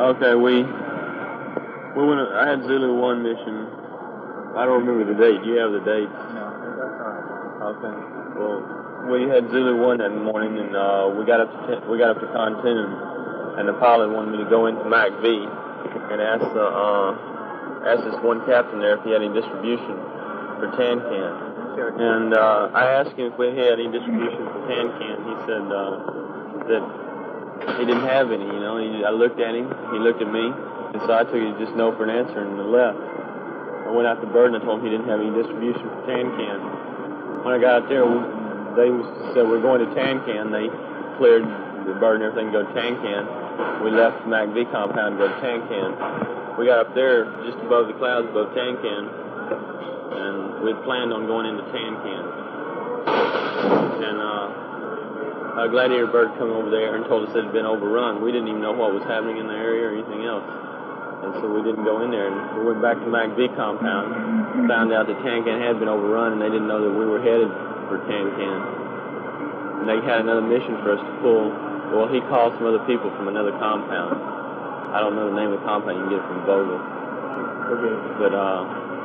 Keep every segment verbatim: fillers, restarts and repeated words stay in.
Okay, we we went. I had Zulu one mission. I don't remember the date. Do you have the date? No, that's all right. Okay. Well, we had Zulu one that morning, and uh, we got up to we got up to Contenum, and the pilot wanted me to go into Mac V and ask the uh, ask this one captain there if he had any distribution for Tancan. And uh, I asked him if we had any distribution for Tancan. He said uh, that he didn't have any. You know, he, I looked at him, he looked at me, and so I took it just no for an answer and left. I went out to Bird and I told him he didn't have any distribution for Tancan. When I got out there, they said we're going to Tancan. They cleared the Bird and everything to go to Tancan. We left Mac V compound to go to Tancan. We got up there just above the clouds above Tancan, and we had planned on going into Tancan. And uh, a Gladiator Bird come over there and told us it had been overrun. We didn't even know what was happening in the area or anything else. And so we didn't go in there. And we went back to Mac V compound, found out that Tancan had been overrun, and they didn't know that we were headed for Tancan. And they had another mission for us to pull. Well, he called some other people from another compound. I don't know the name of the compound. You can get it from Vogel. Okay. But uh,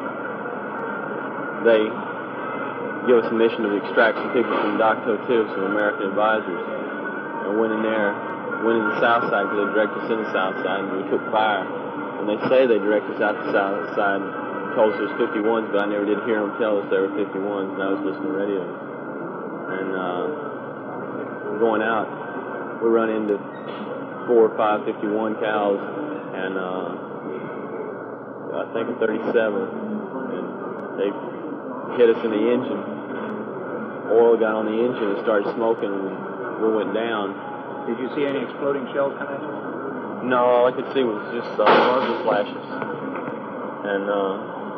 they give us a mission to extract some people from Docto two, some American advisors. And went in there, went in the south side because they directed us in the south side, and we took fire. And they say they directed us out the south side and told us there was fifty-ones, but I never did hear them tell us there were fifty-ones, and I was listening to radio. And uh, going out, we run into four or five fifty-one cows, and uh, I think a thirty-seven, and they hit us in the engine. Oil got on the engine and started smoking, and we went down. Did you see any exploding shells come at you? No, all I could see was just uh, muzzle flashes. And uh,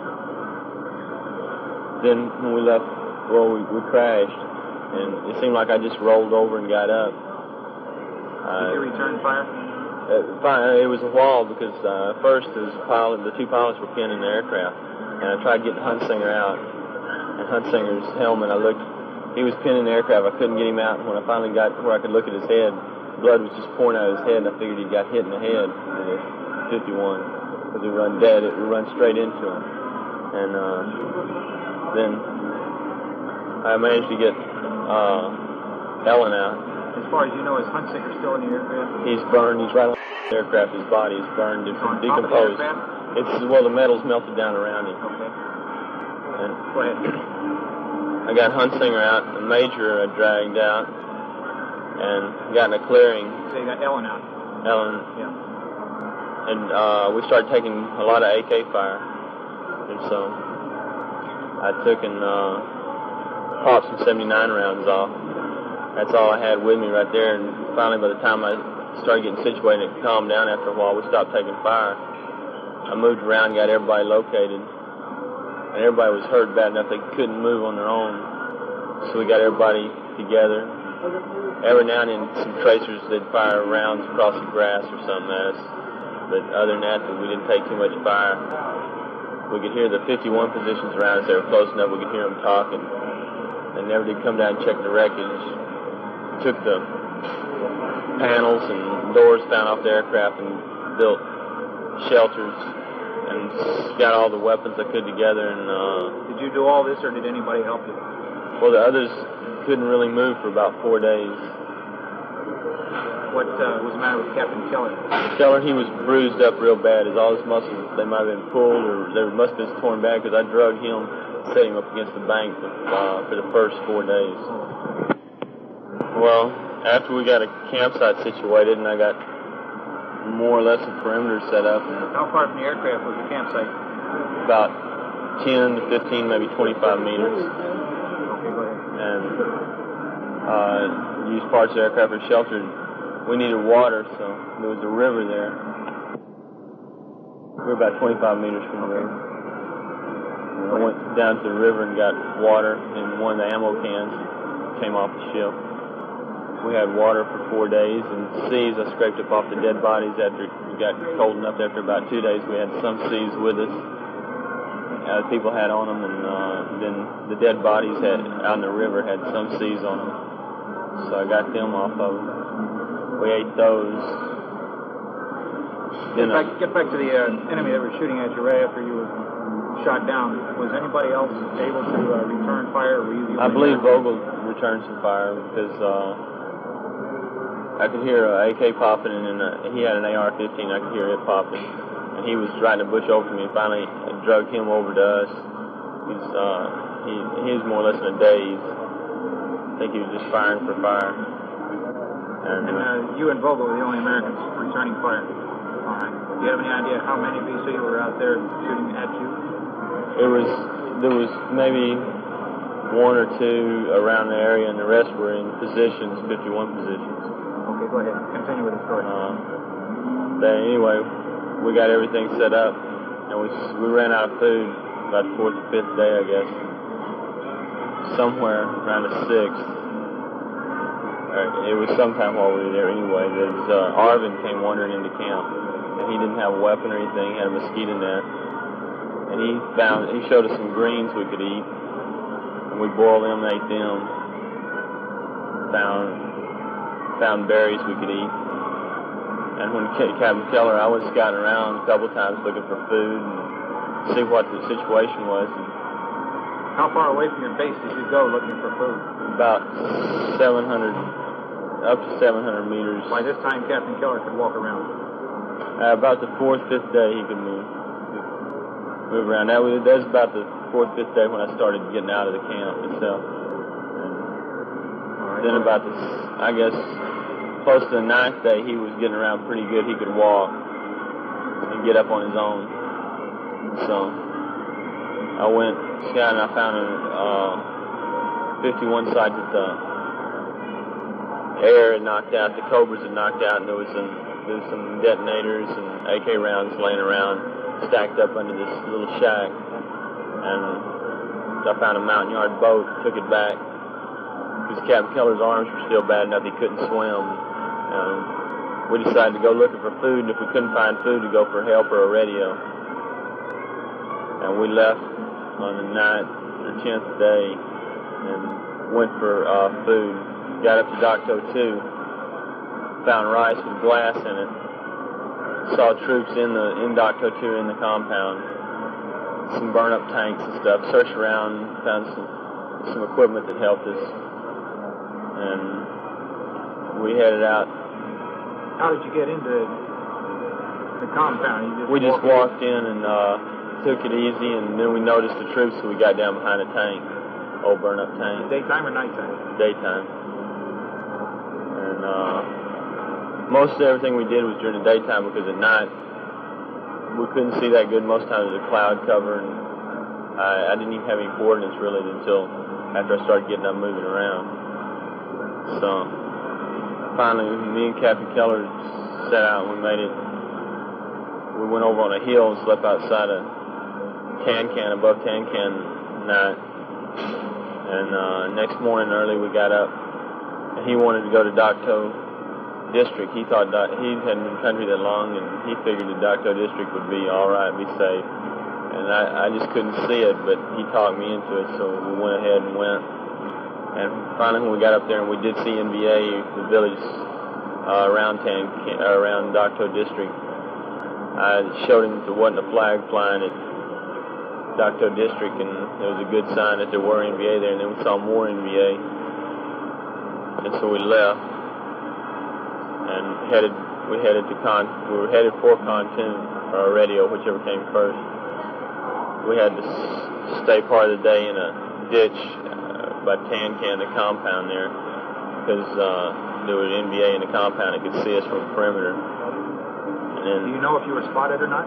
then when we left, well, we, we crashed, and it seemed like I just rolled over and got up. Did you return fire? Uh, fire? It was a while because uh, first as a pilot, the two pilots were pinned in the aircraft, and I tried getting Huntsinger out. And Huntsinger's helmet, I looked, he was pinned in the aircraft. I couldn't get him out. And when I finally got where I could look at his head, blood was just pouring out of his head, and I figured he got hit in the head with a fifty-one. Because we run dead, it would run straight into him. And uh, then I managed to get uh, Ellen out. As far as you know, is Huntsinger still in the aircraft? He's burned. He's right on the aircraft. His body is burned. It's on decomposed. Top of the aircraft? It's well, the metal's melted down around him. Okay. And Go ahead. I got Huntsinger out. The Major I dragged out, and got in a clearing. So you got Ellen out. Ellen. Yeah. And uh, we started taking a lot of A K fire. And so I took and uh, popped some seventy-nine rounds off. That's all I had with me right there. And finally, by the time I started getting situated, it calmed down after a while. We stopped taking fire. I moved around, got everybody located. And everybody was hurt bad enough they couldn't move on their own. So we got everybody together. Every now and then, some tracers, they'd fire rounds across the grass or something at us. But other than that, we didn't take too much fire. We could hear the fifty-one positions around us. They were close enough we could hear them talking. They never did come down and check the wreckage. Took the panels and doors found off the aircraft and built shelters and got all the weapons I could together. And uh, did you do all this, or did anybody help you? Well, the others couldn't really move for about four days. What uh, was the matter with Captain Keller? Keller, he was bruised up real bad. His all his muscles, they might have been pulled, or they must have been torn back, because I drug him, set him up against the bank for, uh, for the first four days. Well, after we got a campsite situated and I got more or less a perimeter set up. And how far from the aircraft was the campsite? About ten to fifteen, maybe twenty-five meters. Okay, go ahead. And uh, used parts of the aircraft for shelter. We needed water, so there was a river there. We were about twenty-five meters from the river. And I went down to the river and got water in one of the ammo cans that came off the ship. We had water for four days, and C's I scraped up off the dead bodies after it got cold enough. After about two days, we had some C's with us. Uh, people had on them, and uh, then the dead bodies had out in the river had some C's on them. So I got them off of them. We ate those. Get back, get back to the uh, enemy that was shooting at you right after you were shot down. Was anybody else able to uh, return fire? Or were you the I only believe man? Vogel returned some fire because uh, I could hear a A K popping, and uh, he had an A R fifteen. I could hear it popping, and he was riding a bush over to me. And finally, I drugged him over to us. He's uh, he he was more or less in a daze. I think he was just firing for fire. And, And uh, you and Vogel were the only Americans returning fire. All right. Do you have any idea how many B C were out there shooting at you? It was there was maybe one or two around the area, and the rest were in positions, fifty-one positions. Okay, go ahead. Continue with the story. Uh, but anyway, we got everything set up, and we we ran out of food about the fourth or fifth day, I guess. Somewhere around the sixth. It was sometime while we were there anyway. There's, uh, Arvin came wandering into camp, and he didn't have a weapon or anything. He had a mosquito net, and he found he showed us some greens we could eat, and we boiled them and ate them. Found found berries we could eat, and when Captain Keller, I was scouting around a couple times looking for food and see what the situation was. How far away from your base did you go looking for food? About seven hundred, up to seven hundred meters. By this time, Captain Keller could walk around. Uh, about the fourth, fifth day, he could move, move around. That was, that was about the fourth, fifth day when I started getting out of the camp itself. And right. Then about the, I guess, close to the ninth day, he was getting around pretty good. He could walk and get up on his own. So I went scouting. I found a uh, fifty-one site that the air had knocked out, the Cobras had knocked out, and there was some there was some detonators and A K rounds laying around, stacked up under this little shack. And I found a Mountain Yard boat, took it back, because Captain Keller's arms were still bad enough he couldn't swim. Um, we decided to go looking for food, and if we couldn't find food, to go for help or a radio. And we left on the ninth or tenth day and went for uh, food. Got up to Docto two, found rice with glass in it. Saw troops in the in Docto two in the compound. Some burn-up tanks and stuff. Searched around, found some some equipment that helped us, and we headed out. How did you get into the compound? You just we just walked walked in and uh, took it easy, and then we noticed the troops, so we got down behind a tank, old burn-up tank. Daytime or nighttime? Daytime. And uh, most of everything we did was during the daytime, because at night we couldn't see that good. Most times it was a cloud cover, and I, I didn't even have any coordinates really until after I started getting up moving around. So finally, me and Captain Keller set out, and we made it. We went over on a hill and slept outside a Can Can, above Can Can night. And uh, next morning early we got up, and he wanted to go to Docto District. He thought Do- he hadn't been country that long, and he figured the Docto District would be all right, be safe. And I, I just couldn't see it, but he talked me into it, so we went ahead and went. And finally, when we got up there, and we did see N V A, the village uh, around Tan, uh, around Docto District. I showed him that there wasn't a flag flying at Docto District, and there was a good sign that there were N V A there, and then we saw more N V A. And so we left and headed. We headed to Con. We were headed for Pontoon or Radio, whichever came first. We had to s- stay part of the day in a ditch uh, by Tan Can, the compound there, because uh, there was N V A in the compound that could see us from the perimeter. And then, Do you know if you were spotted or not?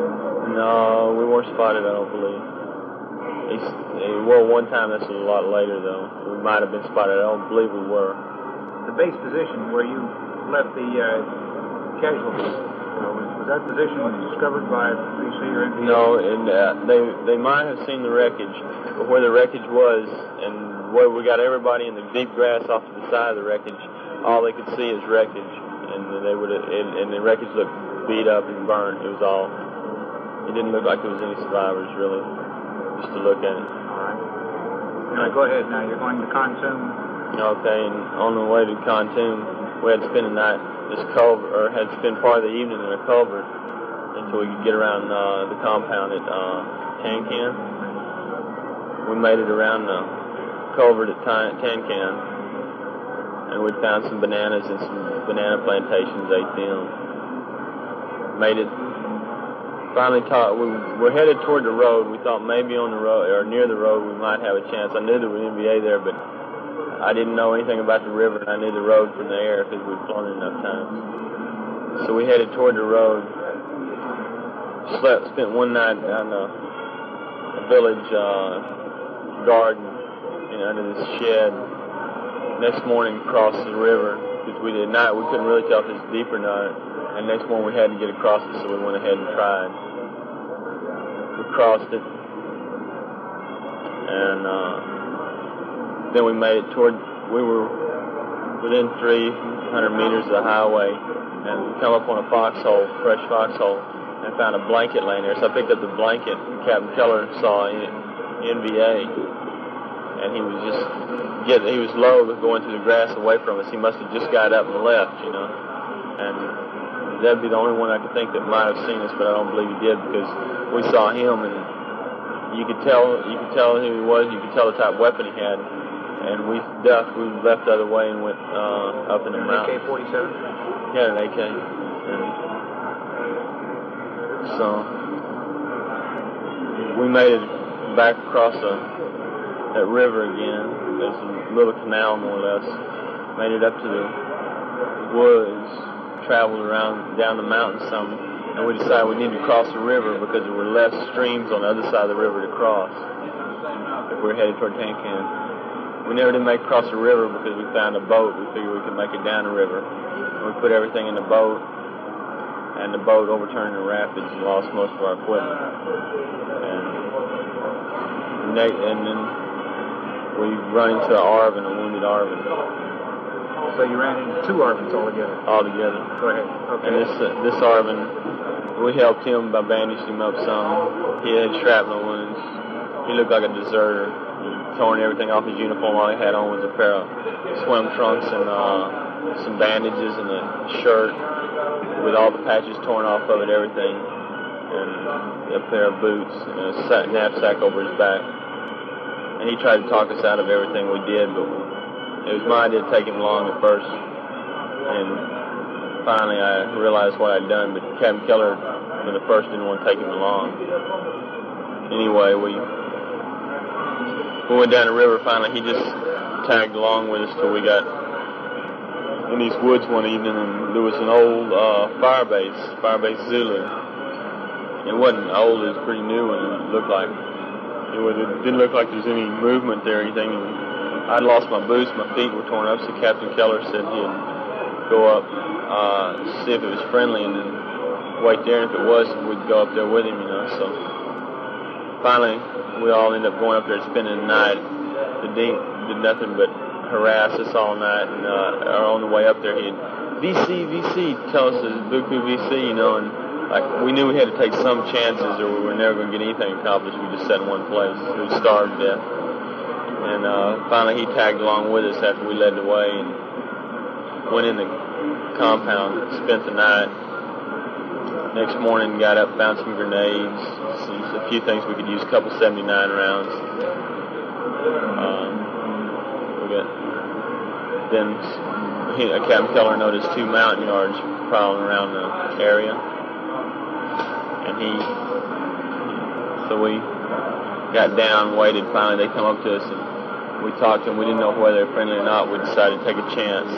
no, we weren't spotted, I don't believe. He's, well, one time, this was a lot later, though. We might have been spotted. I don't believe we were. The base position where you left the uh, casualties, uh, was, was that position discovered by B C or N V A? No, and uh, they they might have seen the wreckage, but where the wreckage was, and where we got everybody in the deep grass off to the side of the wreckage, all they could see is wreckage, and they would and, and the wreckage looked beat up and burnt. It was all. It didn't look like there was any survivors, really, just to look at it. All right. All right, go ahead now. You're going to Kontum. Okay, and on the way to Kontum, we had to spend the night, this culvert, or had to spend part of the evening in a culvert until we could get around uh, the compound at uh, Can-Can. We made it around the culvert at Can-Can, and we found some bananas and some banana plantations, ate them. Made it, finally taught, we were headed toward the road. We thought maybe on the road, or near the road, we might have a chance. I knew there was N B A there, but I didn't know anything about the river, and I knew the road from the air because we'd flown it enough times. So we headed toward the road. Slept, spent one night on a, a village uh, garden, you know, under this shed. Next morning, crossed the river because we did not. We couldn't really tell if it was deep or not. And next morning, we had to get across it, so we went ahead and tried. We crossed it, and uh, then we made it toward. We were within three hundred meters of the highway, and we come up on a foxhole, fresh foxhole, and found a blanket laying there. So I picked up the blanket. Captain Keller saw N B A, and he was just getting. He was low going through the grass away from us. He must have just got up and left, you know. And that'd be the only one I could think that might have seen us, but I don't believe he did because we saw him, and you could tell. You could tell who he was. You could tell the type of weapon he had. And we ducked. We left the other way and went uh, up in the mountains. A K forty-seven? Yeah, an A K. And so we made it back across a, that river again. There's a little canal, more or less. Made it up to the woods, traveled around down the mountain some, and we decided we needed to cross the river because there were less streams on the other side of the river to cross if we were headed toward Can-Can. We never did make it across the river because we found a boat. We figured we could make it down the river. We put everything in the boat, and the boat overturned in the rapids and lost most of our equipment. And, and then we run into an Arvin, a wounded Arvin. So you ran into two Arvins altogether? Altogether. Go ahead. Okay. And this uh, this Arvin, we helped him by bandaging him up some. He had shrapnel wounds. He looked like a deserter. Torn everything off his uniform. All he had on was a pair of swim trunks and uh, some bandages and a shirt with all the patches torn off of it, everything, and a pair of boots and a sack, knapsack over his back. And he tried to talk us out of everything we did, but it was my idea to take him along at first. And finally I realized what I'd done, but Captain Keller, when the first, didn't want to take him along. Anyway, we we went down the river. Finally, he just tagged along with us till we got in these woods one evening, and there was an old uh, fire base, fire base Zulu. It wasn't old; it was pretty new, and it looked like it, was, it didn't look like there was any movement there or anything. And I'd lost my boots; my feet were torn up. So Captain Keller said he'd go up, uh, see if it was friendly, and then wait there. And if it was, we'd go up there with him, you know. So finally, we all ended up going up there spending the night. The Dean did nothing but harass us all night, and uh, on the way up there, he'd V C, V C, tell us it's Buku V C, you know, and like we knew we had to take some chances, or we were never going to get anything accomplished. We just sat in one place. We starved to death. And uh, finally, he tagged along with us after we led the way, and went in the compound, spent the night. Next morning, got up, found some grenades, some, a few things we could use, a couple seventy-nine rounds. Um, we got, then he, uh, Captain Keller noticed two Montagnards prowling around the area, and he, so we got down, waited. Finally, they come up to us, and we talked to them. We didn't know whether they were friendly or not. We decided to take a chance,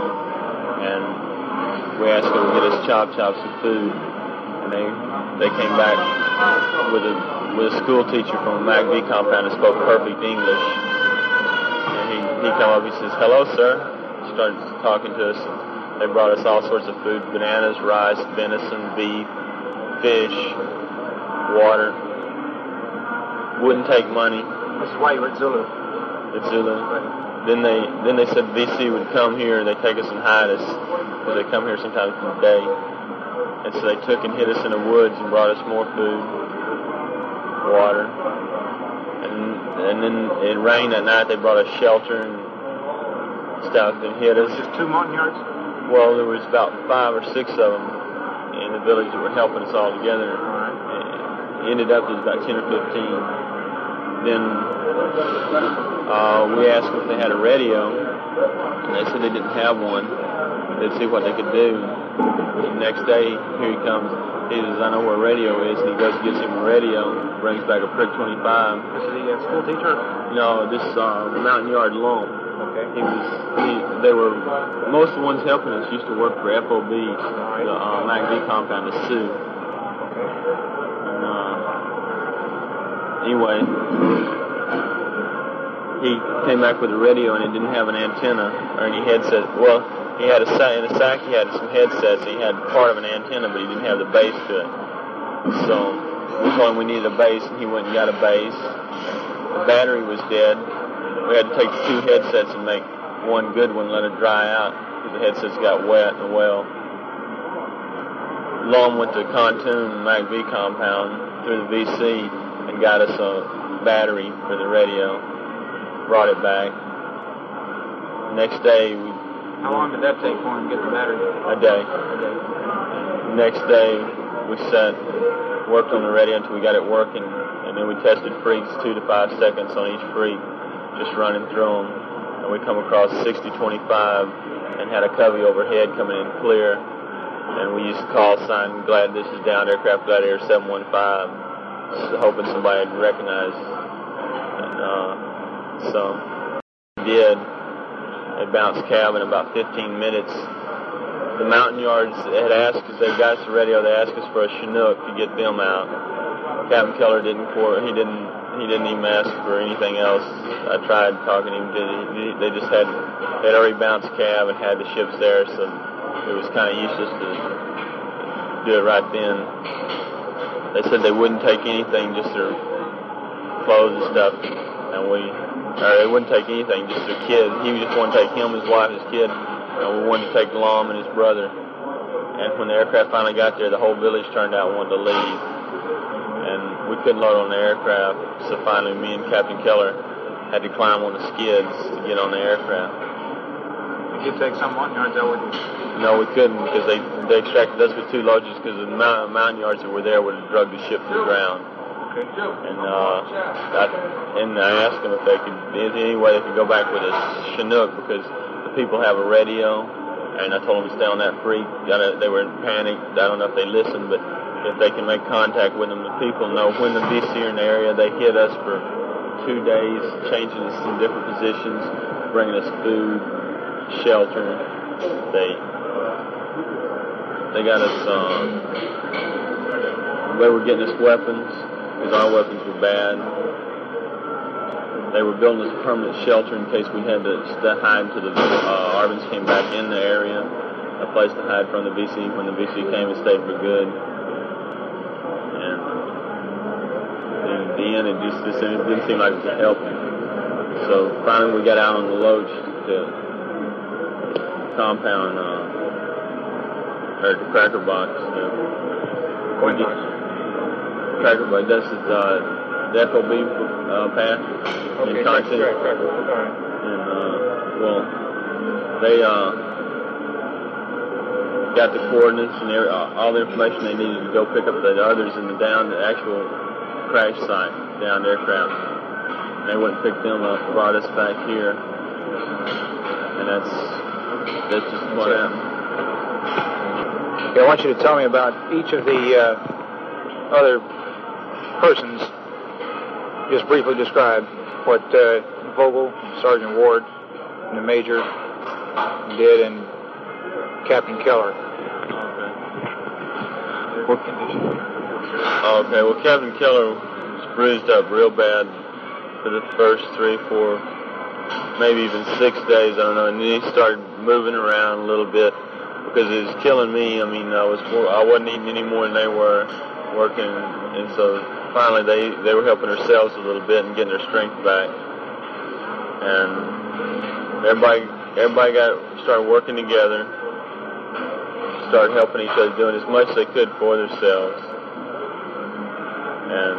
and we asked them to get us chop chops of food. And they they came back with a with a school teacher from a Mac V compound that spoke perfect English. And he he came up, he says, "Hello, sir." He started talking to us. And they brought us all sorts of food: bananas, rice, venison, beef, fish, water. Wouldn't take money. This is why you were at Zulu. At Zulu. Then they then they said V C would come here. They take us and hide us because they come here sometimes in the day. And so they took and hid us in the woods and brought us more food, water. And and then it rained that night. They brought us shelter and stuff and hid us. Just two Montagnards? Well, there was about five or six of them in the village that were helping us all together. It ended up as about ten or fifteen. Then uh, we asked them if they had a radio, and they said they didn't have one. They'd see what they could do. The next day, here he comes. He says, I know where a radio is, and he goes and gets him a radio, brings back a Prick twenty-five. This is the uh, school teacher? No, this uh, Mountain Yard loan. Okay. He was, he, they were, most of the ones helping us used to work for F O B, right. the uh, M A C V compound, the Sioux. Okay. And, uh, anyway, he came back with a radio and it didn't have an antenna or any headset. Well, he had a sack, in a sack he had some headsets. He had part of an antenna, but he didn't have the base to it. So we told him we needed a base, and he went and got a base. The battery was dead. We had to take two headsets and make one good one, let it dry out, because the headsets got wet in the well. Lom went to Contoon, M A C V compound, through the V C, and got us a battery for the radio. Brought it back. Next day, we... How long did that take for him to get the battery? A day. A day. Next day, we sat, worked on the radio until we got it working, and then we tested freaks two to five seconds on each freak, just running through them. And we come across sixty twenty-five and had a covey overhead coming in clear. And we used to call sign, glad this is down, aircraft gladiator seven one five, hoping somebody would recognize. And uh, so we did. They bounced cab in about fifteen minutes. The Mountain Yards had asked us, they got us the radio, they asked us for a Chinook to get them out. Captain Keller didn't, he didn't, he didn't even ask for anything else. I tried talking to him, they just had, they'd already bounced cab and had the ships there, so it was kind of useless to do it right then. They said they wouldn't take anything, just their clothes and stuff, and we, or they wouldn't take anything, just their kid. He just wanted to take him, his wife, his kid, and we wanted to take Lom and his brother. And when the aircraft finally got there, the whole village turned out and wanted to leave. And we couldn't load on the aircraft, so finally me and Captain Keller had to climb on the skids to get on the aircraft. You did take some Mountain Yards out with you? No, we couldn't, because they, they extracted us with two loads, because the mountain, mountain yards that were there would have drugged the ship to the ground. Okay. And uh, I, and I asked them if they could, is there any way they could go back with a Chinook, because the people have a radio, and I told them to stay on that freak. They were in panic. I don't know if they listened, but if they can make contact with them, the people know when the V C are in the area. They hit us for two days, changing us in different positions, bringing us food, shelter. They they got us, um, they were getting us weapons, because our weapons were bad. They were building us a permanent shelter in case we had to hide until the uh, Arbans came back in the area, a place to hide from the V C when the V C came and stayed for good. And in the end, it just, just it didn't seem like it was helping. So finally, we got out on the loach to compound, uh, or the Cracker Box. Uh, Coin box. Cracker Box. This is uh, the F O B uh, path. Okay, in Contoon. right, right, right. All right. And, uh, well, they, uh, got the coordinates and every, uh, all the information they needed to go pick up the others in the down, the actual crash site, down aircraft. And they went and picked them up, brought us back here. And that's, that's just what happened. Okay, I want you to tell me about each of the, uh, other persons. Just briefly describe what uh, Vogel, Sergeant Ward, and the Major did, and Captain Keller. Okay. Well, okay, well, Captain Keller was bruised up real bad for the first three, four, maybe even six days, I don't know, and then he started moving around a little bit because it was killing me. I mean, I, was more, I wasn't eating any more than they were working, and so finally they, they were helping themselves a little bit and getting their strength back. And everybody everybody got started working together, started helping each other, doing as much as they could for themselves. And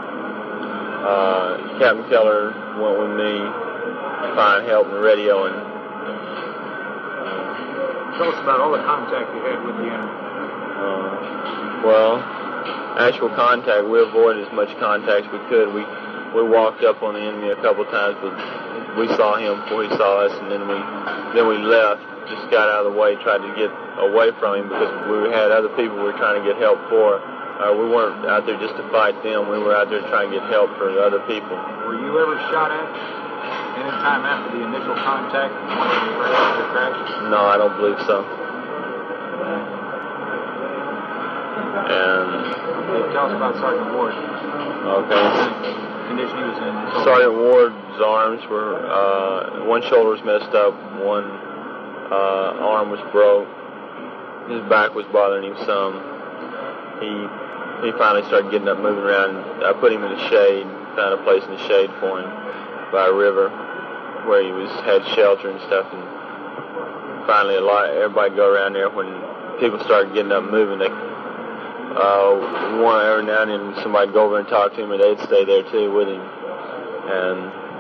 uh, Captain Keller went with me to find help in the radio. And tell us about all the contact you had with the enemy. Uh, well, actual contact, we avoided as much contact as we could. We we walked up on the enemy a couple times, but we saw him before he saw us, and then we then we left, just got out of the way, tried to get away from him because we had other people we were trying to get help for. Uh, we weren't out there just to fight them. We were out there trying to get help for other people. Were you ever shot at any time after the initial contact after the crash? No, I don't believe so. And hey, tell us about Sergeant Ward. Okay. The condition he was in. Sergeant Ward's arms were, uh, one shoulder was messed up, one uh, arm was broke. His back was bothering him some. He he finally started getting up, moving around. I put him in the shade, found a place in the shade for him by a river where he was had shelter and stuff. And finally, a lot everybody go around there. When people started getting up, moving, they uh, one every now and then somebody would go over and talk to him, or they'd stay there too with him. And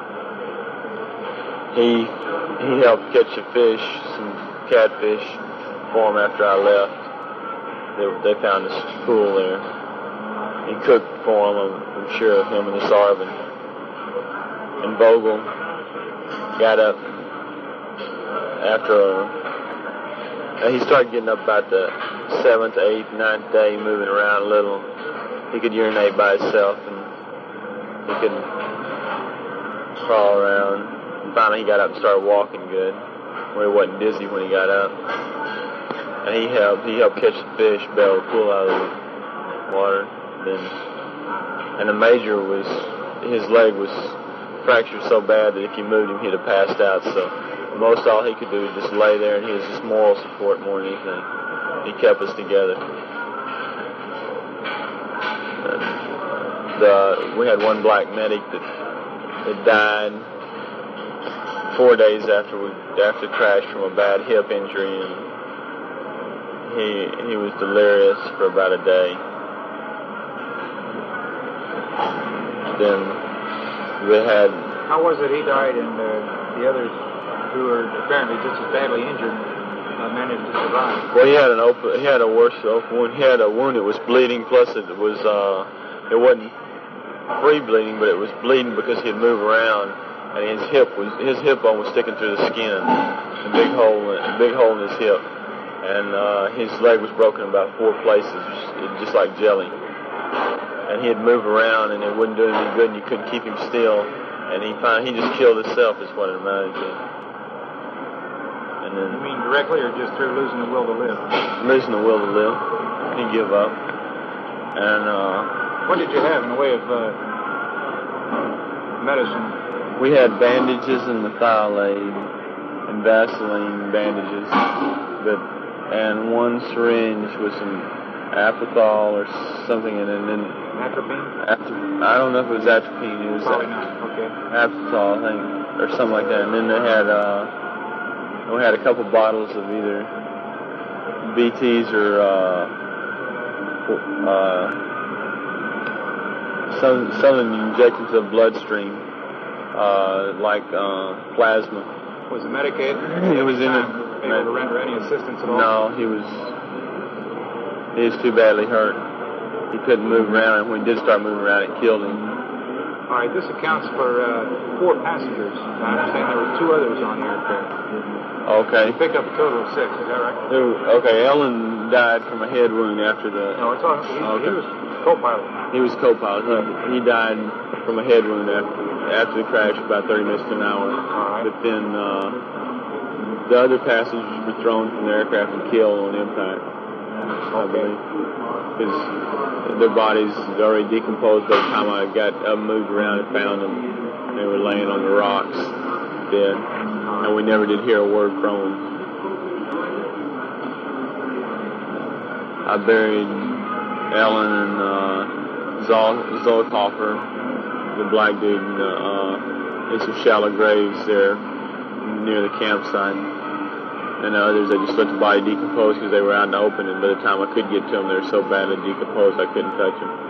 he he helped catch a fish, some catfish, for him after I left. They, they found this pool there. He cooked for him, I'm, I'm sure, him and the Sarvin. And Vogel got up after a, he started getting up about the seventh, eighth, ninth day, moving around a little. He could urinate by himself, and he could crawl around. And finally, he got up and started walking good, where he wasn't dizzy when he got up. And he helped. He helped catch the fish, bail the pool out of the water. Then, and the major was, his leg was fractured so bad that if you moved him, he'd have passed out. So most all he could do was just lay there, and he was just moral support more than anything. He kept us together. And the we had one black medic that that died four days after we after the crash from a bad hip injury, and he he was delirious for about a day. Then we had. How was it he died and uh, the others who were apparently just as badly injured uh, managed to survive? Well, he had an open. He had a worse open wound. He had a wound that was bleeding. Plus, it was uh, it wasn't free bleeding, but it was bleeding because he'd move around, and his hip was his hip bone was sticking through the skin, a big hole, a big hole in his hip, and uh, his leg was broken in about four places, just like jelly. And he'd move around, and it wouldn't do him any good, and you couldn't keep him still. And he finally, he just killed himself, is what it amounted to. And then, you mean directly, or just through losing the will to live? Losing the will to live. He gave up. And uh, what did you have in the way of uh, medicine? We had bandages and methylate and Vaseline bandages, but and one syringe with some Apothol or something in it, and then atropine. After, I don't know if it was atropine. It was probably not. Okay. Apothol, I think, or something like that. And then they had uh, we had a couple bottles of either B Ts or uh, uh, some something you inject into the bloodstream, uh, like uh, plasma. Was it medicated? It was in it. Able to render any assistance at all? No, he was. He was too badly hurt. He couldn't move around, and when he did start moving around, it killed him. All right, this accounts for uh, four passengers. I understand there were two others on the aircraft. Okay. You picked up a total of six, is that right? Who, okay, Ellen died from a head wound after the... No, it's all, he, okay. He was co-pilot. He was co-pilot. He, he died from a head wound after, after the crash, about thirty minutes to an hour. All right. But then uh, the other passengers were thrown from the aircraft and killed on impact. I believe, because their bodies had already decomposed by the time I got up, moved around and found them. They were laying on the rocks, dead, and we never did hear a word from them. I buried Ellen and uh, Zol- Zolkoffer, the black dude, in, the, uh, in some shallow graves there near the campsite. And the others, I just let the body decompose because they were out in the open, and by the time I could get to them, they were so badly decomposed I couldn't touch them.